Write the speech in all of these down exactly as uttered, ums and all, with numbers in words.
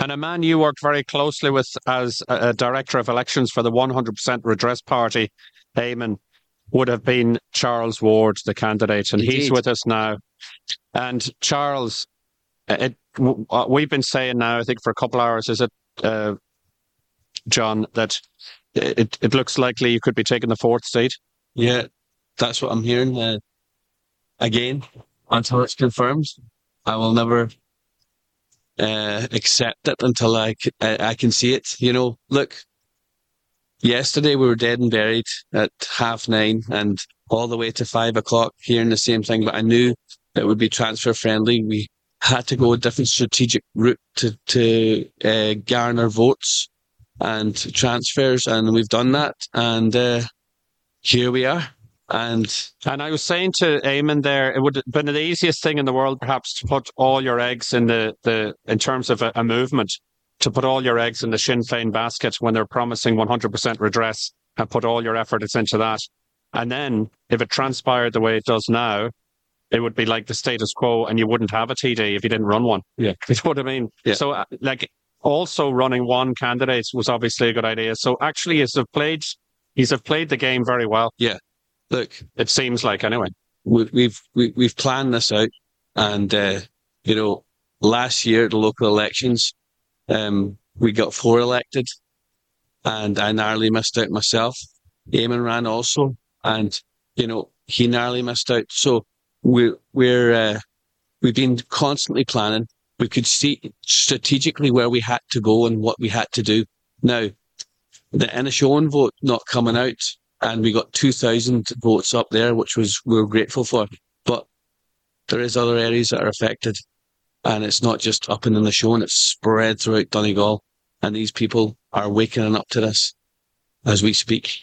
And a man you worked very closely with as a, a director of elections for the one hundred percent Redress Party, Eamon, would have been Charles Ward, the candidate, and he's Indeed. with us now. And Charles, it, w- uh, we've been saying now, I think for a couple of hours, is it, uh, John, that it, it looks likely you could be taking the fourth seat? Yeah, that's what I'm hearing. Uh, again, until it's confirmed, I will never uh, accept it until I, c- I, I can see it. You know, look, yesterday we were dead and buried at half nine and all the way to five o'clock hearing the same thing, but I knew it would be transfer friendly. We had to go a different strategic route to, to uh, garner votes and transfers, and we've done that. And uh, here we are. And And I was saying to Eamon there, it would have been the easiest thing in the world, perhaps, to put all your eggs in the, the in terms of a, a movement, to put all your eggs in the Sinn Féin basket when they're promising one hundred percent redress and put all your efforts into that. And then, if it transpired the way it does now, it would be like the status quo and you wouldn't have a T D if you didn't run one. yeah, You know what I mean? Yeah. So, uh, like, also running one candidate was obviously a good idea. So, actually, he's have played, he's have played the game very well. yeah. Look, It seems like, anyway. we, we've we, we've planned this out, and uh, you know, last year at the local elections, um, we got four elected, and I narrowly missed out myself. Eamon ran also, and you know, he narrowly missed out. So we're we're uh, we've been constantly planning. We could see strategically where we had to go and what we had to do. Now, the Inishowen vote not coming out, and we got two thousand votes up there, which was we were grateful for. But there is other areas that are affected, and it's not just up in Inishowen; it's spread throughout Donegal, and these people are waking up to this as we speak.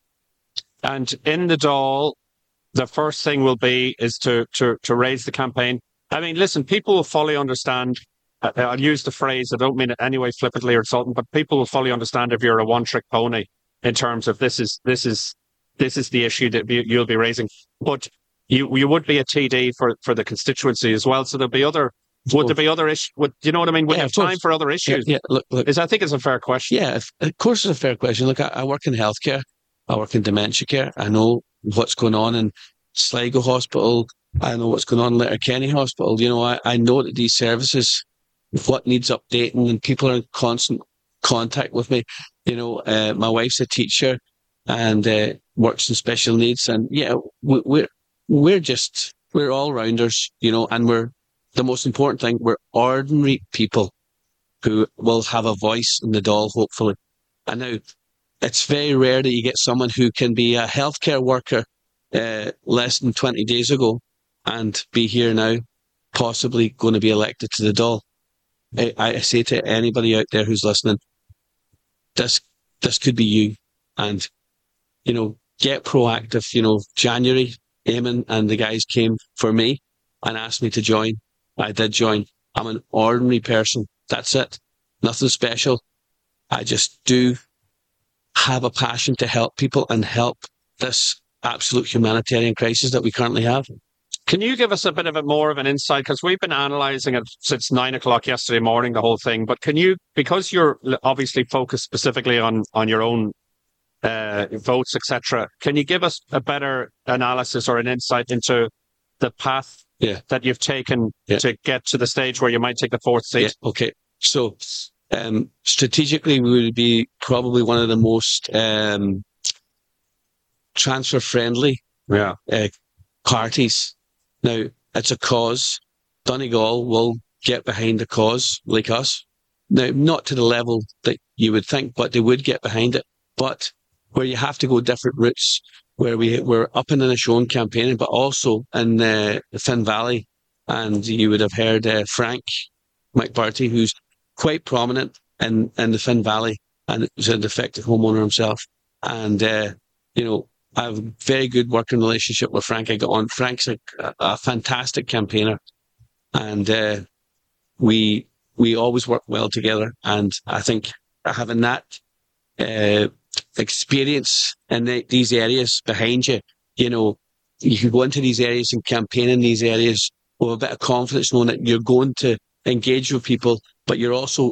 And in the Dáil, the first thing will be is to to to raise the campaign. I mean, listen, people will fully understand. uh, I'll use the phrase, I don't mean it anyway flippantly or insulting, but people will fully understand if you're a one-trick pony in terms of this is this is this is the issue that you, you'll be raising. But you you would be a T D for for the constituency as well. So there'll be other. Would there be other issues? Would you know what I mean? Would Yeah, you of have time course. for other Yeah, issues? yeah. Look, look. Is I think it's a fair question. Yeah, of of course it's a fair question. Look, I, I work in healthcare. I work in dementia care. I know what's going on in Sligo Hospital. I know what's going on in Letterkenny Hospital. You know, I, I know that these services, what needs updating, and people are in constant contact with me. You know, uh, my wife's a teacher and uh, works in special needs. And yeah, we, we're, we're just, we're all rounders, you know, and we're, the most important thing, we're ordinary people who will have a voice in the Dáil, hopefully. And now, it's very rare that you get someone who can be a healthcare worker uh, less than twenty days ago and be here now, possibly going to be elected to the Dáil. I, I say to anybody out there who's listening, this this could be you. And, you know, get proactive. You know, January, Eamon and the guys came for me and asked me to join. I did join. I'm an ordinary person. That's it. Nothing special. I just do have a passion to help people and help this absolute humanitarian crisis that we currently have. Can you give us a bit of a more of an insight? Because we've been analysing it since nine o'clock yesterday morning, the whole thing. But can you, because you're obviously focused specifically on on your own uh, votes, et cetera, can you give us a better analysis or an insight into the path Yeah. that you've taken Yeah. to get to the stage where you might take the fourth seat? Yeah, okay. So, um, strategically, we would be probably one of the most um, transfer-friendly Yeah. uh, parties. Now, it's a cause. Donegal will get behind the cause like us. Now, not to the level that you would think, but they would get behind it. But where you have to go different routes, where we, we're up in Inishowen campaigning, but also in uh, the Finn Valley. And you would have heard uh, Frank McBurty, who's quite prominent in, in the Finn Valley, and is a defective homeowner himself. And, uh, you know, I have a very good working relationship with Frank. I got on. Frank's a, a fantastic campaigner, and uh, we we always work well together. And I think having that uh, experience in the, these areas behind you, you know, you can go into these areas and campaign in these areas with a bit of confidence, knowing that you're going to engage with people, but you're also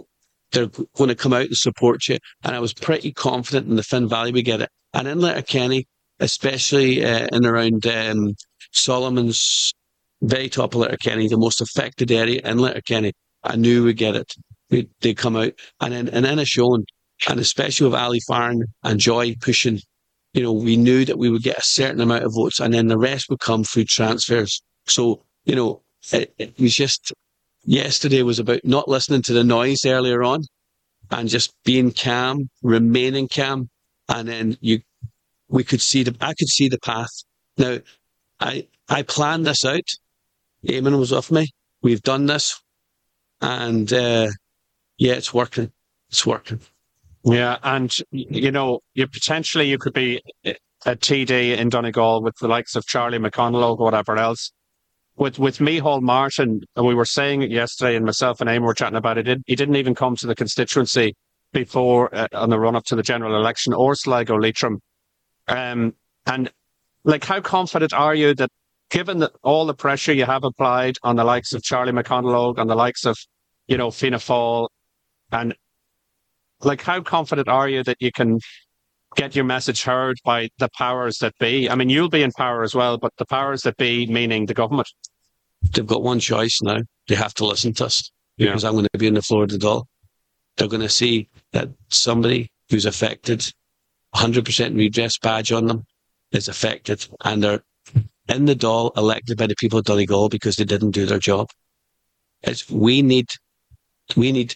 they're going to come out and support you. And I was pretty confident in the Finn Valley we get it. And in Letterkenny, especially uh, in around um, Solomon's, very top of Letterkenny, the most affected area in Letterkenny, I knew we'd get it. We'd, they'd come out. And then and in a showing, and especially with Ali Farron and Joy pushing, you know, we knew that we would get a certain amount of votes, and then the rest would come through transfers. So, you know, it, it was just, yesterday was about not listening to the noise earlier on and just being calm, remaining calm. And then you, we could see the, I could see the path. Now, I, I planned this out. Eamon was with me. We've done this. And, uh, yeah, it's working. It's working. Yeah, and you know, you potentially you could be a T D in Donegal with the likes of Charlie McConnell or whatever else. With with Micheál Martin, and we were saying it yesterday, and myself and Eamon were chatting about it. He didn't even come to the constituency before uh, on the run up to the general election, or Sligo Leitrim. Um, and like, how confident are you that, given that all the pressure you have applied on the likes of Charlie McConnell, on the likes of, you know, Fianna Fáil, and like, how confident are you that you can get your message heard by the powers that be? I mean, you'll be in power as well, but the powers that be, meaning the government. They've got one choice now. They have to listen to us, because Yeah. I'm going to be on the floor of the Dáil. They're going to see that somebody who's affected, one hundred percent redress badge on them, is affected, and they're in the Dáil elected by the people of Donegal because they didn't do their job. It's, we need, we need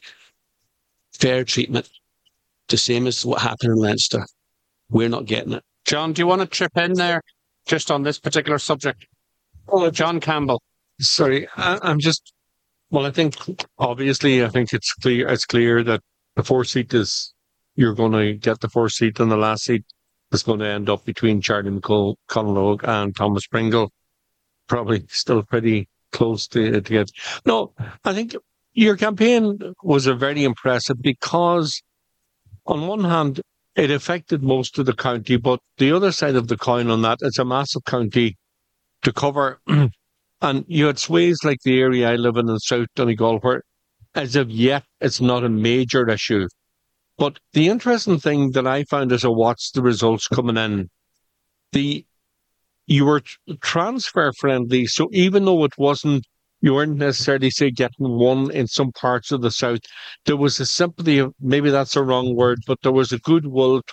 fair treatment, the same as what happened in Leinster. We're not getting it. John, do you want to chip in there just on this particular subject? Oh, John Campbell. Sorry, I, I'm just. Well, I think obviously, I think it's clear. It's clear that the fourth seat is you're going to get the fourth seat, and the last seat is going to end up between Charlie McConnell and Thomas Pringle. Probably still pretty close to, to get. No, I think your campaign was a very impressive, because on one hand, it affected most of the county, but the other side of the coin on that, it's a massive county to cover. And you had sways like the area I live in in South Donegal, where as of yet it's not a major issue. But the interesting thing that I found as I watched the results coming in, the you were transfer friendly. So even though it wasn't, you weren't necessarily, say, getting one in some parts of the South, there was a sympathy of, maybe that's a wrong word, but there was a goodwill